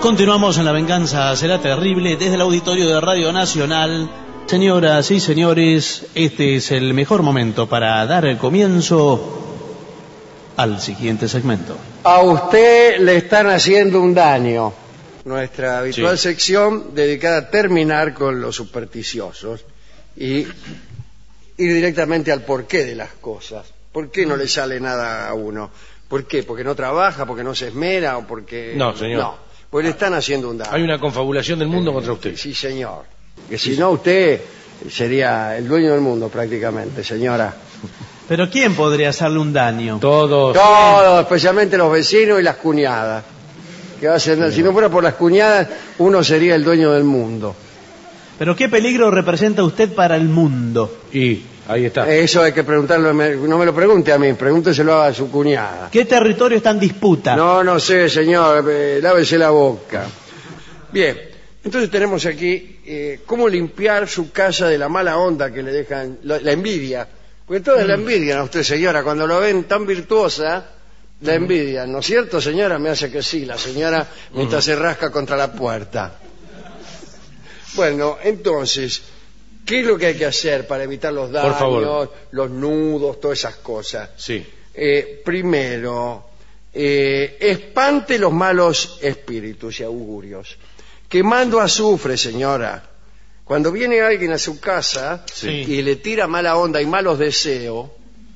Continuamos en La Venganza Será Terrible desde el auditorio de Radio Nacional. Señoras y señores, este es el mejor momento para dar el comienzo al siguiente segmento. A usted le están haciendo un daño. Nuestra habitual sección dedicada a terminar con los supersticiosos y ir directamente al porqué de las cosas. ¿Por qué no le sale nada a uno? ¿Por qué? ¿Porque no trabaja? ¿Porque no se esmera? ¿O porque...? No, señor. No, porque le están haciendo un daño. Hay una confabulación del mundo contra usted. Sí, señor. Que si no, usted sería el dueño del mundo prácticamente, señora. ¿Pero quién podría hacerle un daño? Todos, especialmente los vecinos y las cuñadas. Que va a ser, si no fuera por las cuñadas, uno sería el dueño del mundo. ¿Pero qué peligro representa usted para el mundo? Y ahí está. Eso hay que preguntarlo, no me lo pregunte a mí, pregúnteselo a su cuñada. ¿Qué territorio está en disputa? No sé, señor, lávese la boca. Bien, entonces tenemos aquí cómo limpiar su casa de la mala onda que le dejan, la envidia. Porque todos la envidian a usted, señora, cuando lo ven tan virtuosa, la envidian, ¿no es cierto, señora? Me hace que sí, la señora, mientras se rasca contra la puerta. Bueno, entonces, ¿qué es lo que hay que hacer para evitar los daños, por favor, los nudos, todas esas cosas? Sí. Primero, espante los malos espíritus y augurios. Quemando azufre, señora. Cuando viene alguien a su casa y le tira mala onda y malos deseos,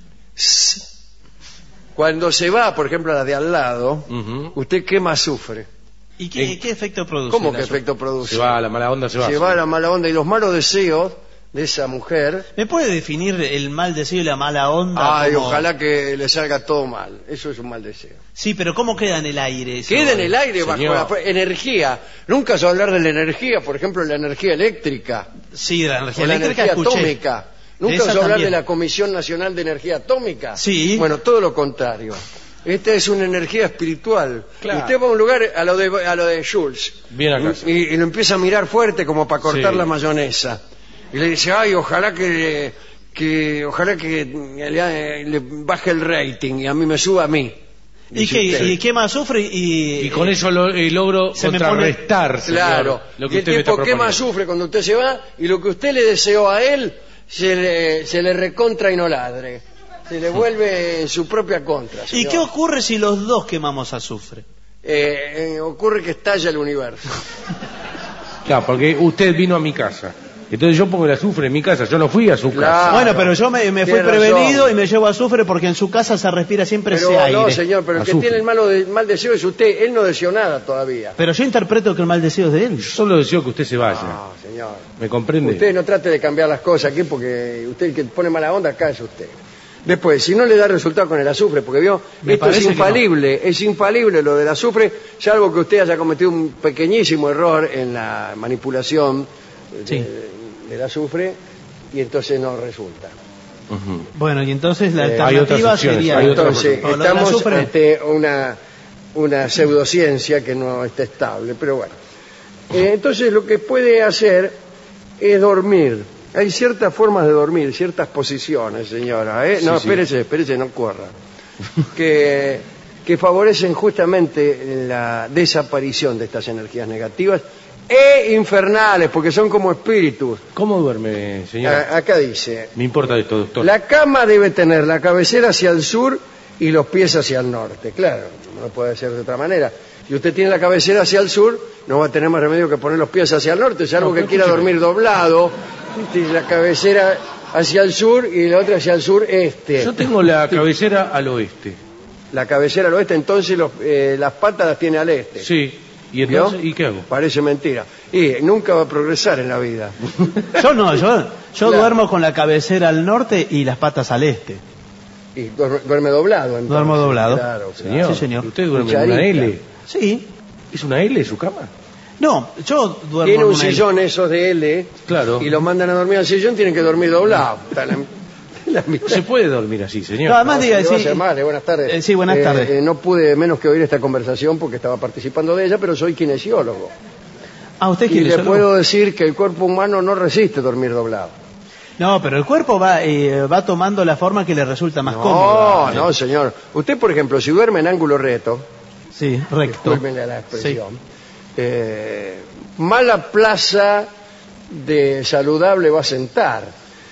cuando se va, por ejemplo, a la de al lado, usted quema azufre. ¿Y qué efecto produce? ¿Cómo qué efecto produce? Se va, la mala onda se va. Se va la mala onda y los malos deseos de esa mujer. ¿Me puede definir el mal deseo y la mala onda? Ay, ojalá que le salga todo mal. Eso es un mal deseo. Sí, pero ¿cómo queda en el aire eso? Queda en el aire Señor. bajo la energía. Nunca se va a hablar de la energía, por ejemplo, la energía eléctrica. Sí, de la energía O la eléctrica energía escuché. atómica. Nunca se va a hablar de la Comisión Nacional de Energía Atómica. Sí. Bueno, todo lo contrario. Esta es una energía espiritual. Claro. Usted va a un lugar a lo de Schultz. Bien acá. Y lo empieza a mirar fuerte como para cortar la mayonesa. Y le dice, ay, ojalá que le baje el rating y a mí me suba a mí. ¿Y qué más sufre? Y con eso logro Se me contrarrestar, señor, Claro. lo que Y el usted me está tipo, ¿qué más proponiendo. sufre cuando usted se va? Y lo que usted le deseó a él, se le recontra y no ladre. Se le vuelve en su propia contra, ¿Y señor. qué ocurre si los dos quemamos azufre? Ocurre que estalla el universo. Claro, porque usted vino a mi casa. Entonces yo pongo el azufre en mi casa. Yo no fui a su Claro. casa. Bueno, pero yo me fui Tiene prevenido razón. y me llevo azufre porque en su casa se respira siempre Pero ese aire. no, señor, pero el que Azufre. tiene el mal deseo es usted. Él no deseó nada todavía. Pero yo interpreto que el mal deseo es de él. Solo deseo que usted se vaya. No, señor. ¿Me comprende? Usted no trate de cambiar las cosas aquí porque usted el que pone mala onda acá es usted. Después, si no le da resultado con el azufre, porque vio, Me esto es parece que infalible, es infalible lo del azufre, salvo que usted haya cometido un pequeñísimo error en la manipulación del azufre y entonces no resulta. Ujú. Bueno, y entonces la hay alternativa otras opciones, sería... hay otras Entonces, Pero lo del estamos azufre- ante una pseudociencia que no está estable, pero bueno. Entonces lo que puede hacer es dormir. Hay ciertas formas de dormir, ciertas posiciones, señora. No, Sí. espérese, no corra. que favorecen justamente la desaparición de estas energías negativas e infernales, porque son como espíritus. ¿Cómo duerme, señor? Acá dice, Me importa esto, doctor. la cama debe tener la cabecera hacia el sur y los pies hacia el norte. Claro, no puede ser de otra manera. Si usted tiene la cabecera hacia el sur, no va a tener más remedio que poner los pies hacia el norte, salvo que quiera dormir doblado. La cabecera hacia el sur y la otra hacia el sureste. Yo tengo la cabecera al oeste. La cabecera al oeste, entonces las patas las tiene al este. Sí. ¿Y entonces? ¿Vio? ¿Y qué hago? Parece mentira. Y nunca va a progresar en la vida. Yo no, yo Claro. duermo con la cabecera al norte y las patas al este. Y duerme doblado. Entonces. Duermo doblado. Claro, Señor, Sí, señor. ¿usted duerme en una Cucharita. L? Sí. ¿Es una L su cama? No, yo duermo Tiene en un una- sillón esos de L. Claro. Y lo mandan a dormir al sillón, tienen que dormir doblado. Está la mitad. No se puede dormir así, señor. No, además diga, Le va a sí. hacer mal, buenas tardes. Sí, buenas tardes. No pude menos que oír esta conversación porque estaba participando de ella, pero soy kinesiólogo. Ah, ¿usted Y quiere le solo? puedo decir que el cuerpo humano no resiste dormir doblado. No, pero el cuerpo va tomando la forma que le resulta más cómoda. No, señor. Usted, por ejemplo, si duerme en ángulo recto, Sí, recto. discúlpenle la expresión, mala plaza de saludable va a sentar.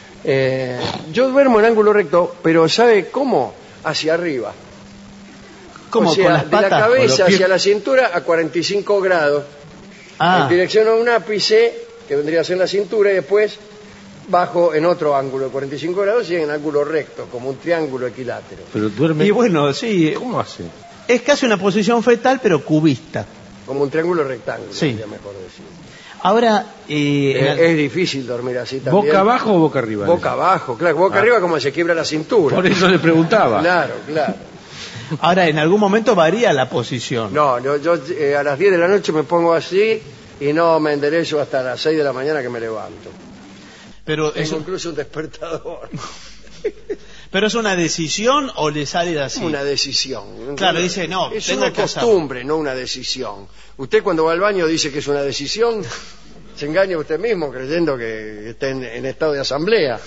Yo duermo en ángulo recto, pero ¿sabe cómo? Hacia arriba. ¿Cómo? O sea, ¿Con las patas? de la cabeza Con los pies. hacia la cintura a 45 grados. En dirección a un ápice, que vendría a ser la cintura, y después bajo en otro ángulo de 45 grados y en ángulo recto, como un triángulo equilátero. Pero duerme. Y bueno, sí, ¿Cómo hace? es casi una posición fetal, pero cubista. Como un triángulo rectángulo, Sí. sería mejor decir. Ahora, Es difícil dormir así también. ¿Boca abajo o boca arriba? Boca abajo, claro. Boca arriba como se quiebra la cintura. Por eso le preguntaba. Claro, claro. ahora, en algún momento varía la posición. No, yo a las 10 de la noche me pongo así y no me enderezo hasta las 6 de la mañana que me levanto. Pero es, Tengo incluso un despertador. ¿Pero es una decisión o le sale así? Una decisión. Claro, dice, no, es tengo una que hacerlo. costumbre, no una decisión. Usted cuando va al baño dice que es una decisión, se engaña usted mismo creyendo que está en estado de asamblea.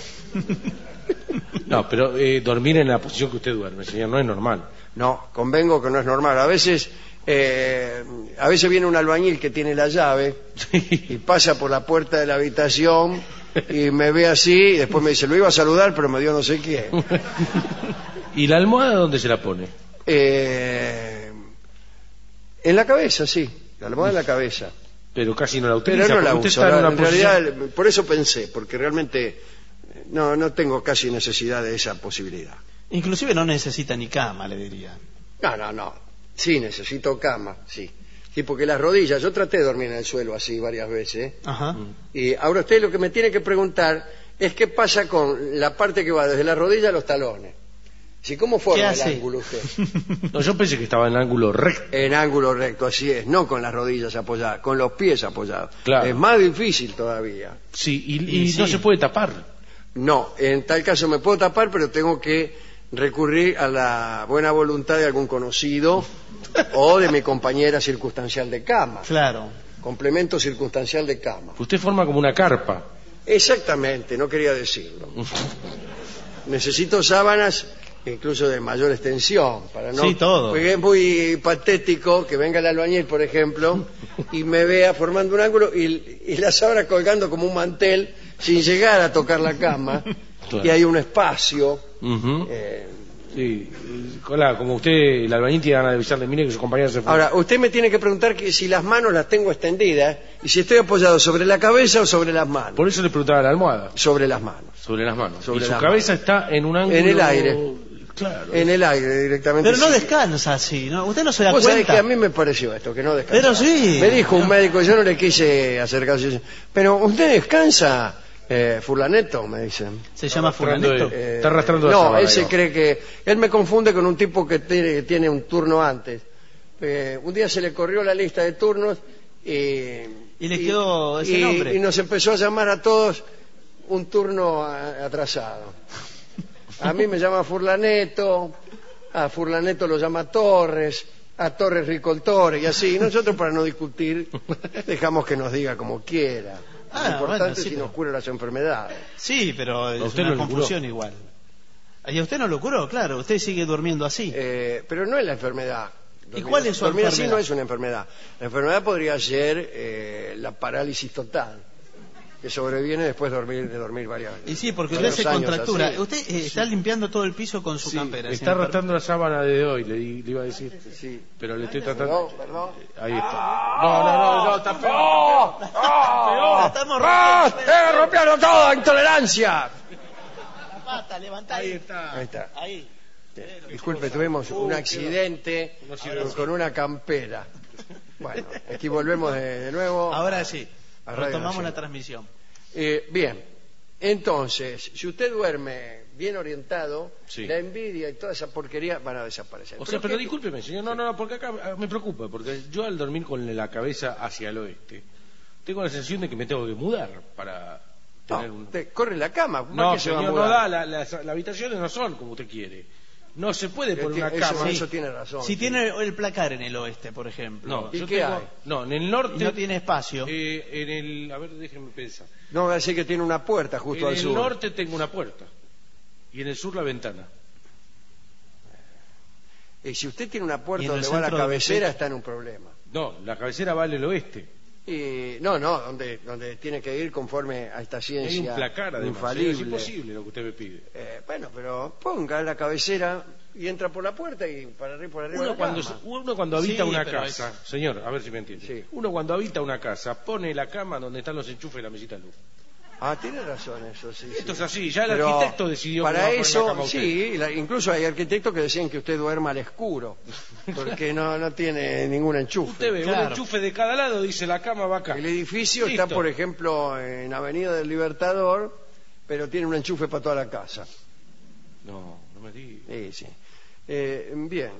No, pero dormir en la posición que usted duerme, señor, no es normal. No, convengo que no es normal. A veces viene un albañil que tiene la llave y pasa por la puerta de la habitación y me ve así y después me dice, lo iba a saludar pero me dio no sé quién. ¿Y la almohada dónde se la pone? En la cabeza, sí, la almohada en la cabeza. Pero casi no la utiliza. Pero no la porque usted uso. está en una En posición... realidad, por eso pensé, porque realmente no tengo casi necesidad de esa posibilidad. Inclusive no necesita ni cama, le diría. No. Sí, necesito cama, sí. Sí, porque las rodillas, yo traté de dormir en el suelo así varias veces. Ajá. Y ahora usted lo que me tiene que preguntar es qué pasa con la parte que va desde la rodilla a los talones. Si ¿cómo ¿Qué forma el hace? ángulo usted? No, yo pensé que estaba en ángulo recto. En ángulo recto, así es, no con las rodillas apoyadas, con los pies apoyados. Claro. Es más difícil todavía. Sí, y Sí. no se puede tapar. No, en tal caso me puedo tapar, pero tengo que recurrir a la buena voluntad de algún conocido o de mi compañera circunstancial de cama. Claro. Complemento circunstancial de cama. Usted forma como una carpa. Exactamente, no quería decirlo. Necesito sábanas incluso de mayor extensión para no. Sí, todo. Porque es muy patético que venga el albañil, por ejemplo, y me vea formando un ángulo y la sábana colgando como un mantel sin llegar a tocar la cama. Claro. Y hay un espacio. Ujú. Sí, hola, como usted, el albañil tiene ganas de avisarle, mire que su compañero se fue. Ahora, usted me tiene que preguntar que si las manos las tengo extendidas y si estoy apoyado sobre la cabeza o sobre las manos. Por eso le preguntaba la almohada. Sobre las manos. Sobre las manos. Sobre y su las cabeza está en un ángulo... En el aire. Claro. En el aire directamente. Pero no sí. descansa así, ¿no? Usted no se da Vos sabés cuenta. que a mí me pareció esto, que no descansa. Pero sí. Me dijo un médico, yo no le quise hacer caso. Pero usted descansa, fulaneto, me dicen. Se llama arrastrando fulanito. Está arrastrando la No, sábana, él se digo. cree que... Él me confunde con un tipo que tiene un turno antes. Un día se le corrió la lista de turnos Y le quedó ese nombre. Y nos empezó a llamar a todos un turno atrasado. A mí me llama Furlaneto, a Furlaneto lo llama Torres, a Torres Ricoltore y así. Y nosotros, para no discutir, dejamos que nos diga como quiera. Ah, Lo importante bueno, es sí, si pero- nos cura las enfermedades. Sí, pero es usted una no lo confusión igual. ¿Y a usted no lo curó? Claro, usted sigue durmiendo así. Pero no es la enfermedad. ¿Y cuál es su Dormir así enfermedad? no es una enfermedad. La enfermedad podría ser la parálisis total, que sobreviene después de dormir varias veces. Y sí, porque usted se Varios años contractura. así. Usted está limpiando todo el piso con su Sí, campera. está señor arrastrando la sábana de hoy, le iba a decir. Sí. Pero le estoy tratando... Perdón. Ahí está. No, está feo. Perro. Estamos ¡Ah! rompiendo. ¡Rompiendo todo! ¡Intolerancia! La pata, levanta Ahí ahí. está. Ahí está. Ahí. Disculpe, tuvimos un accidente No sirve. con una campera. Bueno, aquí volvemos de nuevo. Ahora sí. A Radio Retomamos Nacional. la transmisión. Bien, entonces, si usted duerme bien orientado, Sí. la envidia y toda esa porquería van a desaparecer. O sea, pero ¿qué- discúlpeme, señor, no, porque acá me preocupa, porque yo al dormir con la cabeza hacia el oeste, tengo la sensación de que me tengo que mudar para tener No, un... usted corre la cama. ¿por No, qué se va a señor, no mudar? da, las habitaciones no son como usted quiere. No se puede poner una Eso- cama. Eso tiene razón. Si sí. tiene el placar en el oeste, por ejemplo. No, ¿Y yo qué tengo... hay? No, en el Y norte... no tiene espacio. en el... A ver, déjenme pensar. No va a decir que tiene una puerta justo En al el sur. norte tengo una puerta y en el sur la ventana. Y si usted tiene una Y puerta en el donde va la centro del cabecera, techo. está en un problema. No, la cabecera va al oeste. Y no, donde tiene que ir conforme a esta Hay ciencia un placar además. infalible. Es imposible lo que usted me pide. Bueno, pero ponga la cabecera y entra por la puerta y por arriba de la cama. Uno cuando habita Sí, una pero casa, señor, a ver si me entiende. Sí. Uno cuando habita una casa pone la cama donde están los enchufes y la mesita de luz. Ah, tiene razón eso, sí. Esto sí. es así, ya el Pero arquitecto decidió para cómo va a poner eso, la cama usted. sí, incluso hay arquitectos que decían que usted duerma al escuro, porque no tiene ningún enchufe. Usted ve Claro. un enchufe de cada lado, dice la cama va acá. El edificio está, Listo. por ejemplo, en Avenida del Libertador, pero tiene un enchufe para toda la casa. No me diga. Sí. Bien.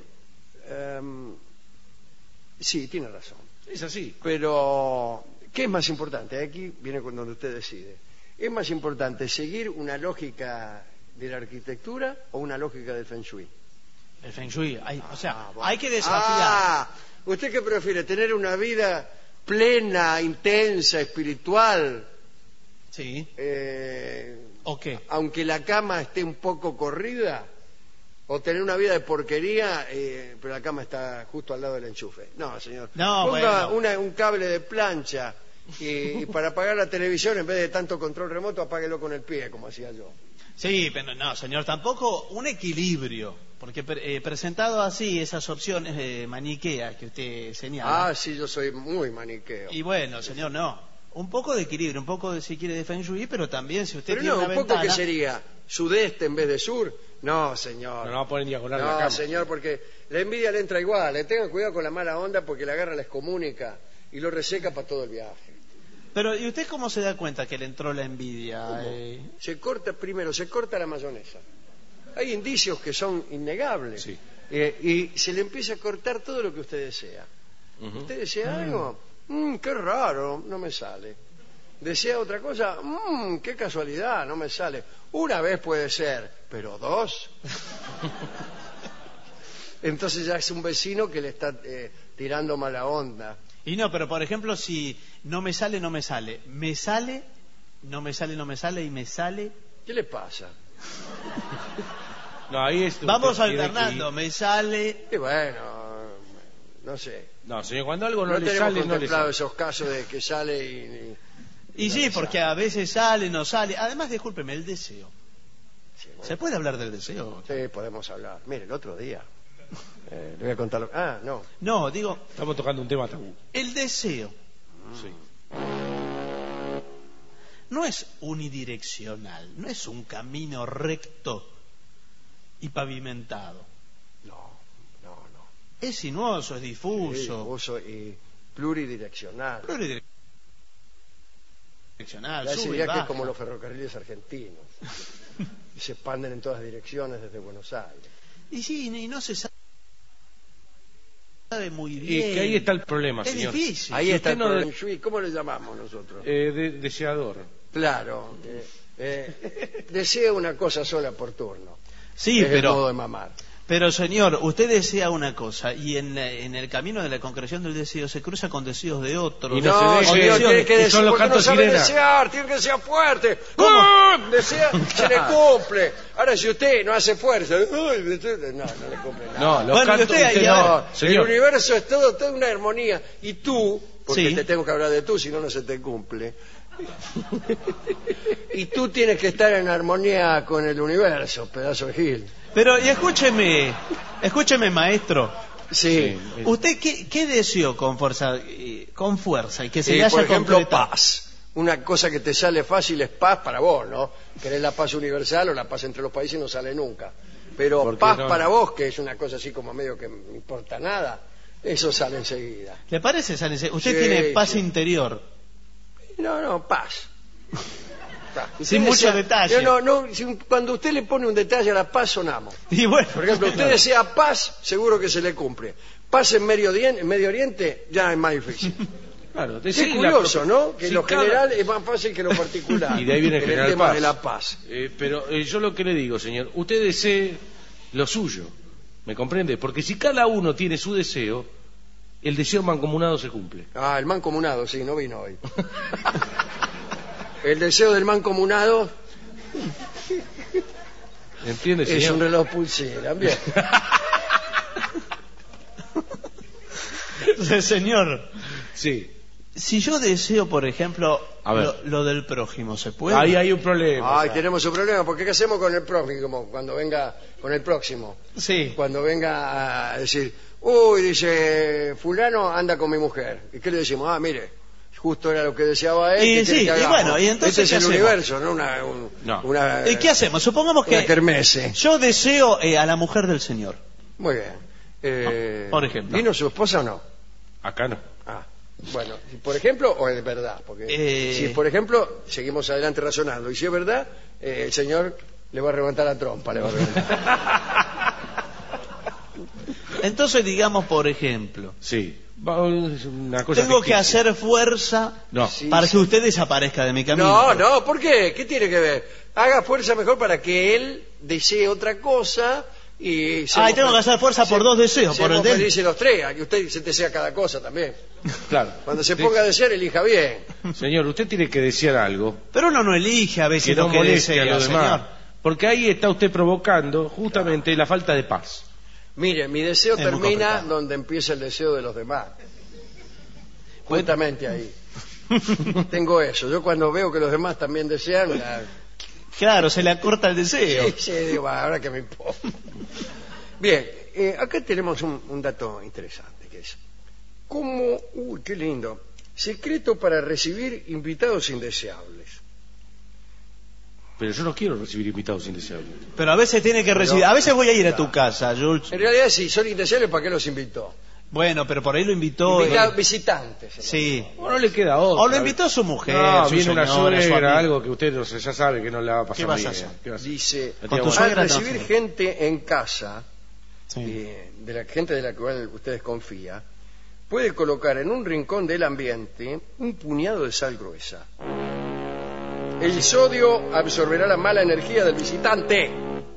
Sí, tiene razón. Es así. Pero, ¿qué es más importante? Aquí viene cuando usted decide. ¿Es más importante seguir una lógica de la arquitectura o una lógica del Feng Shui? El Feng Shui. Bueno. Hay que desafiar. ¿Usted qué prefiere? ¿Tener una vida plena, intensa, espiritual? Sí. ¿O qué? Aunque la cama esté un poco corrida, o tener una vida de porquería, pero la cama está justo al lado del enchufe. No, señor. No, Ponga bueno. un cable de plancha y para apagar la televisión, en vez de tanto control remoto, apáguelo con el pie, como hacía yo. Sí, pero no, señor, tampoco un equilibrio. Porque presentado así, esas opciones maniqueas que usted señala. Ah, sí, yo soy muy maniqueo. Y bueno, señor, no. Un poco de equilibrio, un poco de, si quiere, de Feng Shui, pero también si usted Pero tiene no, una un poco ventana... que sería sudeste en vez de sur. No, señor. No va a poner diagonal la No, cama. señor, porque la envidia le entra igual. Le tengan cuidado con la mala onda porque la agarra, la excomunica y lo reseca para todo el viaje. Pero, ¿y usted cómo se da cuenta que le entró la envidia? ¿Cómo? Se corta la mayonesa. Hay indicios que son innegables. Sí. Y se le empieza a cortar todo lo que usted desea. ¿Usted desea algo? Qué raro, no me sale. ¿Desea otra cosa? Qué casualidad, no me sale. Una vez puede ser, pero dos. Entonces ya es un vecino que le está tirando mala onda. Y no, pero por ejemplo, si no me sale, no me sale. Me sale, no me sale, no me sale y me sale. ¿Qué le pasa? No, ahí es Vamos usted tiene alternando, que me sale. Y bueno, no sé. ir. No, señor, cuando algo no, No le tenemos sale, no le contemplado sale. esos casos de que sale y Y no sí, le porque sale. a veces sale, no sale. Además, discúlpeme, el deseo. Sí, bueno. ¿Se puede hablar del deseo? Sí, podemos hablar. Mire, el otro día le voy a contar lo... no. No, digo, Estamos tocando un tema tabú. el deseo Sí. no es unidireccional, no es un camino recto y pavimentado. No. Es sinuoso, es difuso. Difuso y pluridireccional. Pluridireccional, Ya sube y sería que baja. es como los ferrocarriles argentinos. Y se expanden en todas direcciones desde Buenos Aires. Y sí, y no se sabe muy Y bien. que ahí está el problema, Es señor. difícil. Ahí Si está el usted no Feng Shui. ¿Cómo le llamamos nosotros? Deseador. Claro. Desea una cosa sola por turno. Sí, es el modo de mamar. pero señor, usted desea una cosa y en el camino de la concreción del deseo se cruza con deseos de otros. Y no No, se deje, señor, tiene que que decir, son los porque no cantos sabe sirena. desear, tiene que ser fuerte. ¿Cómo? Desea, se le cumple. Ahora, si usted no hace fuerza, no le cumple nada. No, los Bueno, y cantos usted ahí, usted a no. ver, El Señor, universo es toda una armonía. Y tú, porque Sí. te tengo que hablar de tú, si no, no se te cumple. Y tú tienes que estar en armonía con el universo, pedazo de gil. Pero, y escúcheme, maestro. Sí. ¿Usted qué deseó con fuerza y que se le haya por ejemplo, concretado? paz. Una cosa que te sale fácil es paz para vos, ¿no? Querés la paz universal o la paz entre los países no sale nunca. Pero ¿Por qué paz no? para vos, que es una cosa así como medio que no importa nada, eso sale enseguida. ¿Le parece, Sánchez? Usted Sí, tiene paz sí. interior. No, paz. Sin mucho detalle. Cuando usted le pone un detalle a la paz, sonamos. Y bueno, Por ejemplo, usted desea paz, seguro que se le cumple. Paz en Medio Oriente, ya es más difícil. claro, Es decir curioso, ¿no? Que Sí, lo cada- general es más fácil que lo particular. Y de ahí viene el en general tema paz. de la paz. Pero yo lo que le digo, señor, usted desee lo suyo, ¿me comprende? Porque si cada uno tiene su deseo, el deseo mancomunado se cumple. El mancomunado, sí, no vino hoy. El deseo del mancomunado ¿Entiende, es señor? un reloj pulsera. Bien. Señor, Sí. si yo deseo, por ejemplo, A ver. lo del prójimo, ¿se puede? Ahí hay un problema. Ay, tenemos un problema, porque ¿qué hacemos con el próximo cuando venga con el próximo? Sí. Cuando venga a decir, uy, dice, fulano anda con mi mujer. ¿Y qué le decimos? Ah, mire, justo era lo que deseaba él. Y ¿qué quiere sí, que y hagamos? bueno, y entonces, este es ¿qué el hacemos? universo, no No. una ¿Y qué hacemos? Supongamos una que kermesse. yo deseo a la mujer del Señor. Muy bien. Por ejemplo. ¿Vino su esposa o no? Acá no. Ah, bueno, si por ejemplo o es verdad, porque si por ejemplo seguimos adelante razonando y si es verdad, el señor le va a reventar la trompa, le va a reventar. Entonces, digamos, por ejemplo, Sí. Es una cosa tengo que ficticia. hacer fuerza No. Sí, para sí. que usted desaparezca de mi camino. No, no, ¿por qué? ¿Qué tiene que ver? Haga fuerza mejor para que él desee otra cosa y... Ay, tengo que hacer fuerza por dos deseos, por el Seamos de él. felices los tres, a que usted se desea cada cosa también. Claro. Cuando se ponga a desear, elija bien. Señor, usted tiene que desear algo Pero uno no elige a veces que no lo que moleste desea, a los demás. señor. Porque ahí está usted provocando justamente la falta de paz. Mire, mi deseo Es muy termina complicado. donde empieza el deseo de los demás. Justamente ahí. Tengo eso. Yo cuando veo que los demás también desean, Claro, se le acorta el deseo. sí, sí, digo, "Va, ahora que me importa". Bien, acá tenemos un dato interesante, que es cómo, uy, qué lindo, secreto para recibir invitados indeseables. Pero yo no quiero recibir invitados indeseables. Pero a veces tiene que recibir. A veces voy a ir a tu casa, Jules. En realidad, si son indeseables, ¿para qué los invitó? Bueno, pero por ahí lo invitó. Visitantes. Sí. O no le queda otra. O lo invitó a su mujer. No, su viene una señora, su suegra, amiga. algo que usted no sé, ya sabe que no le va a pasar ¿Qué vas a bien. hacer? ¿Qué vas a hacer? Dice, Con tu al suegra no, recibir sí. gente en casa, Sí. de la gente de la cual usted desconfía, puede colocar en un rincón del ambiente un puñado de sal gruesa. El sodio absorberá la mala energía del visitante.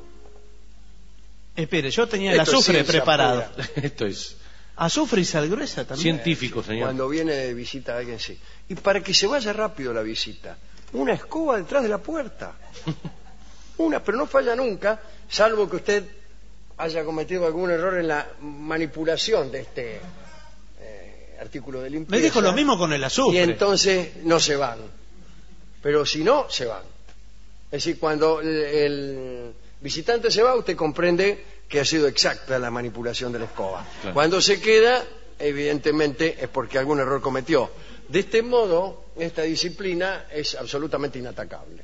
Espere, yo tenía el Esto es azufre ciencia preparado. pura. Esto es Azufre y sal gruesa también. científico, señor. Cuando viene de visita a alguien, sí. Y para que se vaya rápido la visita, una escoba detrás de la puerta. Pero no falla nunca, salvo que usted haya cometido algún error en la manipulación de este artículo de limpieza. Me dijo lo mismo con el azufre. Y entonces no se van. Pero si no, se van. Es decir, cuando el visitante se va, usted comprende que ha sido exacta la manipulación de la escoba. Claro. Cuando se queda, evidentemente es porque algún error cometió. De este modo, esta disciplina es absolutamente inatacable.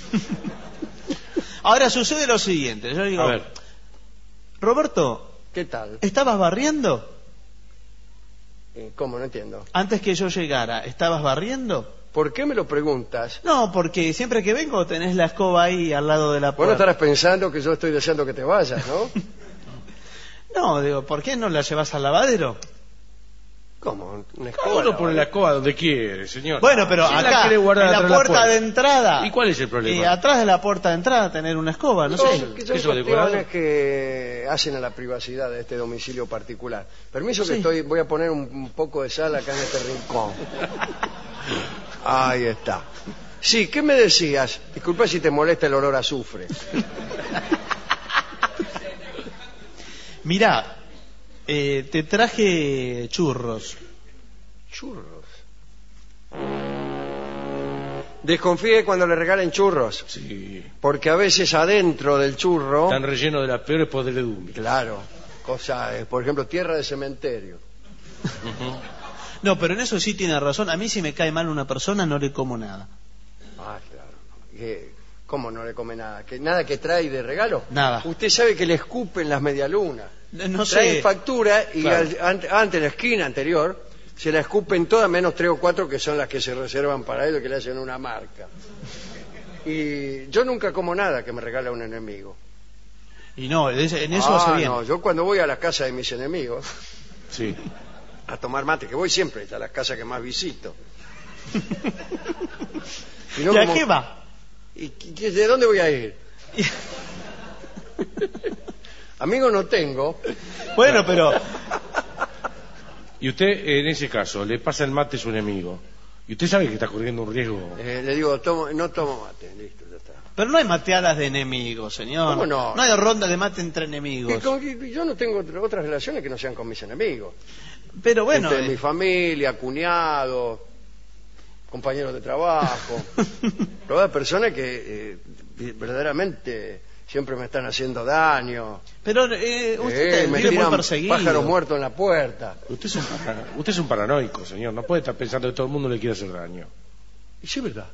Ahora sucede lo siguiente. Yo digo, A ver, Roberto, ¿Qué tal? ¿estabas barriendo? ¿Cómo? No entiendo. Antes que yo llegara, ¿estabas barriendo? ¿Por qué me lo preguntas? No, porque siempre que vengo tenés la escoba ahí al lado de la Vos no puerta. estarás pensando que yo estoy deseando que te vayas, ¿no? No, digo, ¿por qué no la llevas al lavadero? ¿Cómo? Una cada escoba. uno pone la escoba donde quiere, señor. Bueno, pero Si la acá, quiere guardar en la atrás de puerta de entrada. ¿Y cuál es el problema? Y atrás de la puerta de entrada tener una escoba, no, No, sé. que son ¿Eso decorado? cuestiones que hacen a la privacidad de este domicilio particular. Permiso que Sí. voy a poner un poco de sal acá en este rincón. Ahí está. Sí, ¿qué me decías? Disculpa si te molesta el olor a azufre. Mirá, te traje churros. Churros. Desconfíe cuando le regalen churros, Sí, porque a veces adentro del churro, están rellenos de las peores podredumbres. claro, cosas, por ejemplo, tierra de cementerio. No, pero en eso sí tiene razón. A mí si me cae mal una persona no le como nada. Ah, claro. ¿Cómo no le come nada? ¿Nada que trae de regalo? Nada. Usted sabe que le escupen las medialunas. No Traen sé. factura y Claro. antes en la esquina anterior se la escupen todas menos 3 o 4 que son las que se reservan para ellos, que le hacen una marca. Y yo nunca como nada que me regala un enemigo. Y no, en eso hace bien. No, yo cuando voy a la casa de mis enemigos Sí. a tomar mate, que voy siempre a las casas que más visito. Y no ¿Y a como- qué va? ¿Y de dónde voy a ir? Amigo no tengo. Bueno, pero Y usted, en ese caso, le pasa el mate a su enemigo. Y usted sabe que está corriendo un riesgo. Le digo, no tomo mate, listo, ya está. Pero no hay mateadas de enemigos, señor. ¿Cómo no? No hay ronda de mate entre enemigos. Yo no tengo otras relaciones que no sean con mis enemigos. Pero bueno... Gente de mi familia, cuñados, compañeros de trabajo. Todas personas que verdaderamente siempre me están haciendo daño. Pero usted me vive muy tiran perseguido. pájaros muertos en la puerta. Usted es un paranoico, señor. No puede estar pensando que todo el mundo le quiere hacer daño. Y sí, es verdad.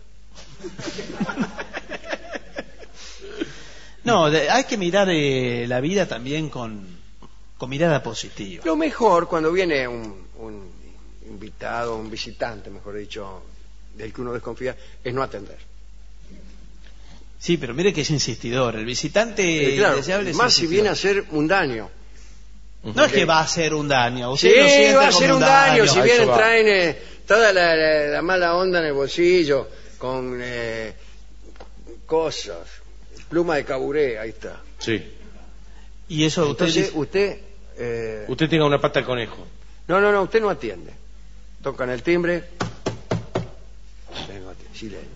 No, hay que mirar la vida también con mirada positiva. Lo mejor cuando viene un invitado, un visitante, mejor dicho, del que uno desconfía, es no atender. Sí, pero mire que es insistidor. El visitante Claro, deseable es más si insistidor. viene a hacer un daño. No es que va a hacer un daño. Sí, Usted lo siente va a como hacer un daño. Si Ahí vienen, se va. traen toda la mala onda en el bolsillo, con cosas, pluma de caburé, ahí está. Sí. Y eso Entonces usted... Usted tenga una pata de conejo. No, usted no atiende. Tocan el timbre. Usted no atiende. Silencio.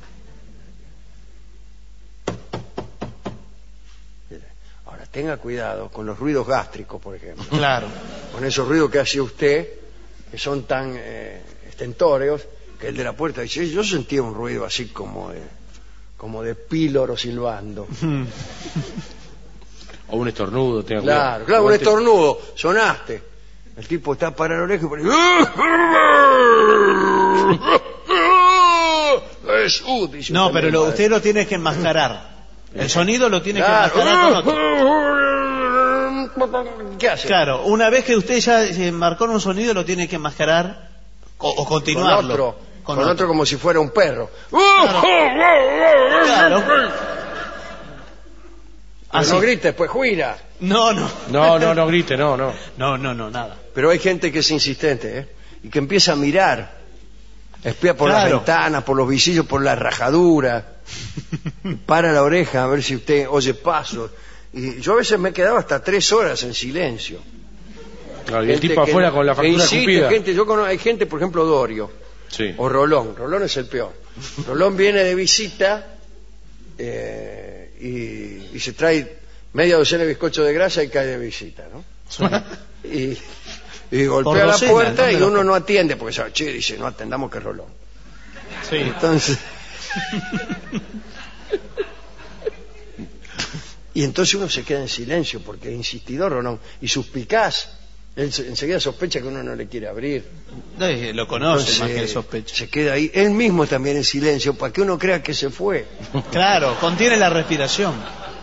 Ahora, tenga cuidado con los ruidos gástricos, por ejemplo. Claro. Con esos ruidos que hace usted, que son tan estentóreos, que el de la puerta dice, yo sentía un ruido así como de píloro silbando. O un estornudo, tenga Claro, cuidado. un estornudo, sonaste. El tipo está para la oreja y pone... dice No, usted pero mismo, usted lo tiene que enmascarar. El sonido lo tiene que enmascarar con otro. ¿Qué hace? Claro, una vez que usted ya marcó un sonido, lo tiene que enmascarar o continuarlo. Con otro como si fuera un perro. Claro. Pero no grites, pues juira. No. No grite, no. No, nada. Pero hay gente que es insistente, ¿eh? Y que empieza a mirar. Espía por las Claro. ventanas, por los visillos, por la rajadura. Para la oreja a ver si usted oye pasos. Y yo a veces me quedaba hasta 3 horas en silencio. Claro, y el Gente tipo que- afuera con la que factura insiste, escupida. hay gente, por ejemplo, Dorio. Sí. O Rolón. Rolón es el peor. Rolón viene de visita y se trae media docena de bizcochos de grasa y cae de visita, ¿no? Y golpea Por la docena, puerta ¿no? y uno no atiende porque sabe, che, dice, no atendamos que es Rolón. Sí. Entonces... y entonces uno se queda en silencio porque es insistidor Rolón y suspicaz. Él enseguida sospecha que uno no le quiere abrir. Lo conoce Entonces, más que el sospecha. se queda ahí, él mismo también en silencio, para que uno crea que se fue. Claro, contiene la respiración.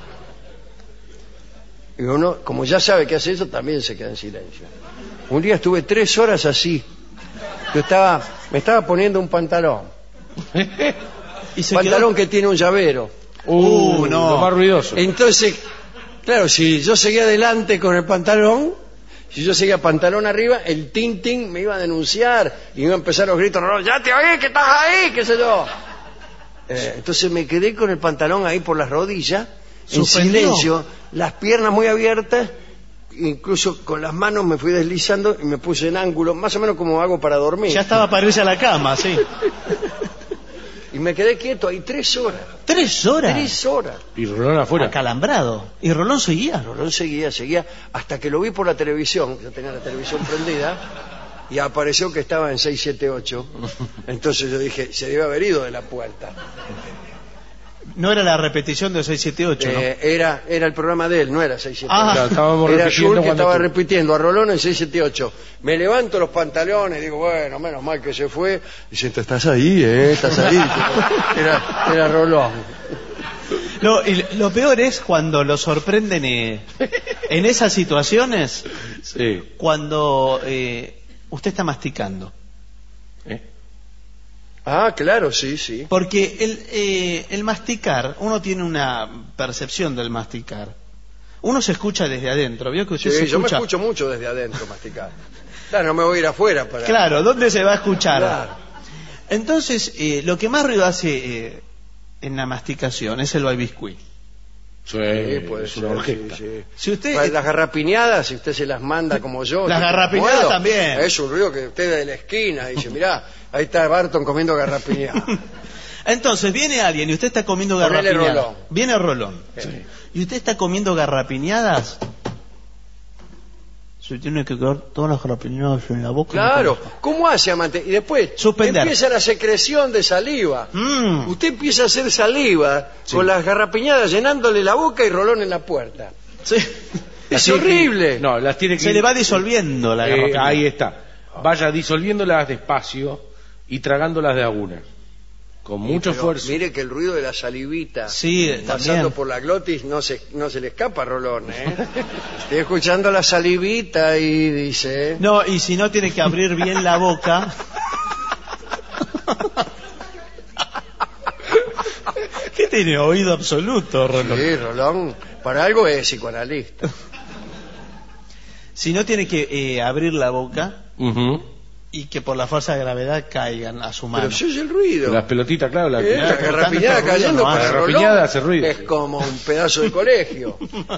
Y uno, como ya sabe que hace eso, también se queda en silencio. Un día estuve 3 horas así. Yo me estaba poniendo un pantalón. Y se Pantalón que tiene un llavero. no. Lo más ruidoso. Entonces, claro, si yo seguía adelante con el pantalón, si yo seguía pantalón arriba, el tintín me iba a denunciar y iba a empezar los gritos, no, ya te oí, que estás ahí, qué sé yo. Entonces me quedé con el pantalón ahí por las rodillas, en ¿Suspendió? silencio, las piernas muy abiertas, incluso con las manos me fui deslizando y me puse en ángulo, más o menos como hago para dormir. Ya estaba para irse a la cama, sí. Y me quedé quieto ahí 3 horas. 3 horas. 3 horas. Y Rolón afuera. Acalambrado. Y Rolón seguía. Rolón seguía, hasta que lo vi por la televisión, yo tenía la televisión prendida, y apareció que estaba en 678. Entonces yo dije, se debe haber ido de la puerta. No era la repetición de 678, ¿no? Era el programa de él, no era 678. Ah. Claro, estábamos Era repitiendo Schultz que cuando estaba tú- repitiendo a Rolón en 678. Me levanto los pantalones, digo, bueno, menos mal que se fue. Dice, estás ahí, estás ahí. Era Rolón. Y lo peor es cuando lo sorprenden en esas situaciones, Sí. cuando usted está masticando. Ah, claro, sí. Porque el masticar, uno tiene una percepción del masticar. Uno se escucha desde adentro. ¿Vio que usted se Sí, yo me escucha? escucho mucho desde adentro masticar. Claro, no me voy a ir afuera para... Claro, ¿dónde se va a escuchar? Claro. Entonces, lo que más ruido hace en la masticación es el baibiscuit. Sí, puede es una ser, orquesta. sí. Si usted... Las garrapiñadas, si usted se las manda como yo. Las garrapiñadas ¿puedo? también. Es un ruido que usted de la esquina dice, mirá, ahí está Barton comiendo garrapiñada. Entonces viene alguien y usted está comiendo Ponele garrapiñadas. Rolón. Viene Rolón. Sí. Y usted está comiendo garrapiñadas. Se tiene que quedar todas las garrapiñadas en la boca. Claro, ¿cómo hace amante? Y después Suspender. empieza la secreción de saliva. Usted empieza a hacer saliva con las garrapiñadas llenándole la boca y Rolón en la puerta. Sí. Es horrible. No, las tiene que... Se le va disolviendo la garrapiñada. ahí está. Vaya disolviéndolas despacio y tragándolas de a una. Con mucho Pero esfuerzo. Mire que el ruido de la salivita Sí, pasando también. por la glotis no se le escapa a Rolón, ¿eh? Estoy escuchando la salivita y dice... No, y si no tiene que abrir bien la boca. ¿Qué tiene oído absoluto, Rolón? Sí, Rolón, para algo es psicoanalista. Si no tiene que abrir la boca Ujú. y que por la fuerza de gravedad caigan a su mano. Pero se oye el ruido. Las pelotitas, claro. La Claro, garrapiñada tanto ruido cayendo no para hace. Rolón Garrapiñada hace ruido. es como un pedazo de colegio.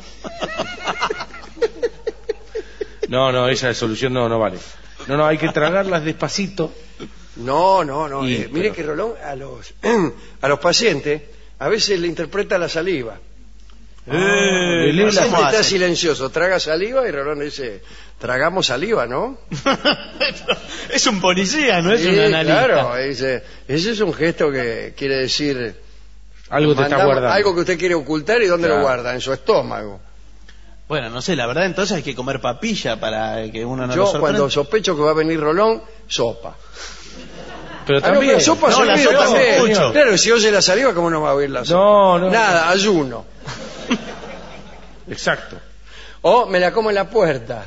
No, esa solución no vale. No, hay que tragarlas despacito. No. Y, Mire pero- que Rolón a los pacientes a veces le interpreta la saliva. lee El la- paciente ¿cómo está hace? silencioso, traga saliva y Rolón dice, tragamos saliva, ¿no? Es un policía, no es Sí, un analista. claro, dice, ese es un gesto que quiere decir Algo te está mandamos guardando. algo que usted quiere ocultar y ¿dónde lo Claro. guarda? En su estómago. Bueno, no sé, la verdad entonces hay que comer papilla para que uno no lo Yo sorprenda. cuando sospecho que va a venir Rolón, sopa. Pero No, también... pero sopa No, la servida sopa también. con pucho. Claro, si oye la saliva, ¿cómo no va a oír la sopa? No. Nada, ayuno. Exacto. O me la como en la puerta.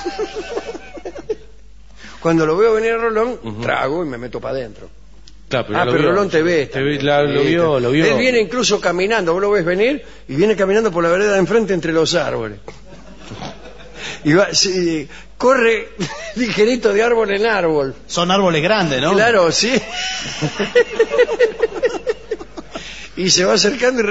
Cuando lo veo venir a Rolón, Ujú. trago y me meto para adentro. Claro, ya lo Pero vio. Rolón te ve. también. Lo vio. Él viene incluso caminando, vos lo ves venir y viene caminando por la vereda de enfrente entre los árboles. Y va, sí, corre ligerito de árbol en árbol. Son árboles grandes, ¿no? Claro, sí. Y se va acercando y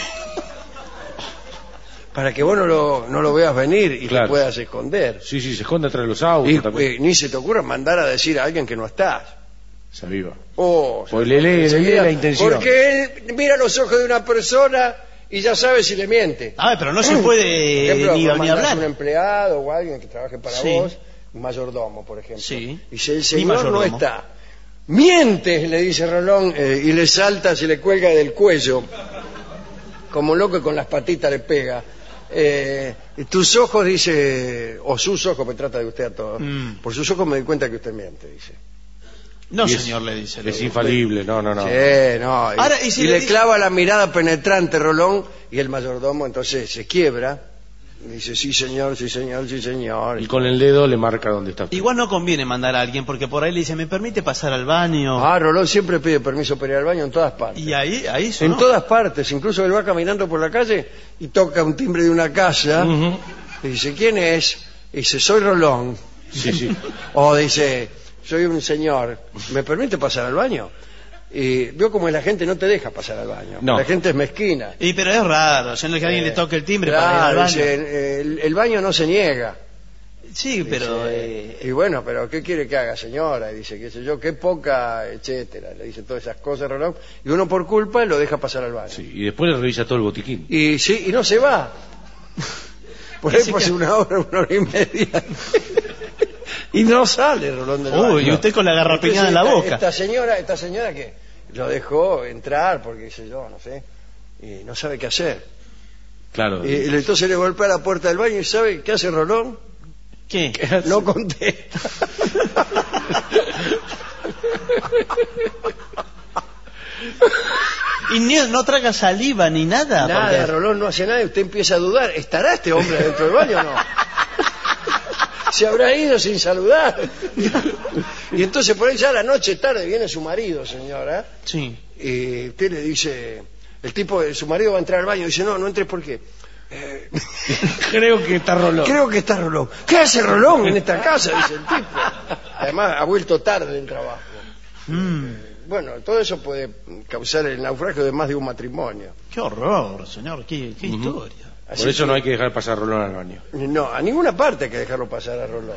para que vos no lo veas venir y Claro. te puedas esconder. Sí, se esconde atrás de los autos Y también. ni se te ocurra mandar a decir a alguien que no estás. Se aviva. Oh, Pues le lee enseguida, la intención. Porque él mira los ojos de una persona y ya sabe si le miente. A ver, pero no se puede Por ejemplo, ni vos mandás hablar. un empleado o alguien que trabaje para Sí. vos, un mayordomo, por ejemplo. Sí. Y si el Mi señor no mayordomo. está, mientes, le dice Rolón, y le salta, se le cuelga del cuello, como loco y con las patitas le pega. Tus ojos, dice, o sus ojos, me trata de usted a todos. Por sus ojos me doy cuenta que usted miente, dice. No, Y es- señor, le dice. Es infalible, no. Sí, no. Y, Ahora, ¿y si y le le dice- clava la mirada penetrante Rolón y el mayordomo entonces se quiebra. Y dice, sí señor, sí señor, sí señor. Y con el dedo le marca dónde está. Igual no conviene mandar a alguien porque por ahí le dice, ¿me permite pasar al baño? Rolón siempre pide permiso para ir al baño en todas partes. Y ahí En sonó. todas partes, incluso él va caminando por la calle y toca un timbre de una casa Ujú. y dice, ¿quién es? Y dice, soy Rolón. Sí. O dice, soy un señor, ¿me permite pasar al baño? Y veo como la gente no te deja pasar al baño. No. La gente es mezquina. Y pero es raro, si no es que alguien le toque el timbre para ir al Claro, baño. dice, el baño no se niega. Sí, pero... Dice, y bueno, pero ¿qué quiere que haga, señora? Y dice, qué sé yo, qué poca, etcétera. Le dice todas esas cosas, Rolón. Y uno por culpa lo deja pasar al baño. Sí, y después le revisa todo el botiquín. Y sí, y no se va. Por ahí pasa una hora y media. Y no sale Rolón del baño. Uy, y usted con la garrapiñada en la Entonces, boca. Esta señora que lo dejó entrar porque, qué sé yo, no sé, y no sabe qué hacer. Claro. Y entonces le golpea la puerta del baño y ¿sabe qué hace Rolón? ¿Qué? No contesta. Y no traga saliva ni nada. Nada, porque- Rolón no hace nada y usted empieza a dudar. ¿Estará este hombre dentro del baño o no? Se habrá ido sin saludar. Y entonces por ahí ya a la noche tarde viene su marido, señora, Sí. y usted le dice, su marido va a entrar al baño y dice, no entres porque Creo que está Rolón. creo que está Rolón. ¿Qué hace Rolón en esta casa? Dice el tipo. Además ha vuelto tarde del trabajo. Bueno, todo eso puede causar el naufragio de más de un matrimonio. Qué horror, señor, qué historia. Así Por eso que- no hay que dejar pasar Rolón al baño. No, a ninguna parte hay que dejarlo pasar a Rolón.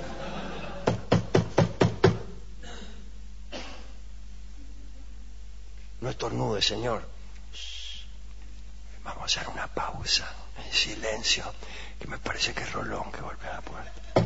No estornude, señor. Shh. Vamos a hacer una pausa en silencio, que me parece que es Rolón que golpea la puerta.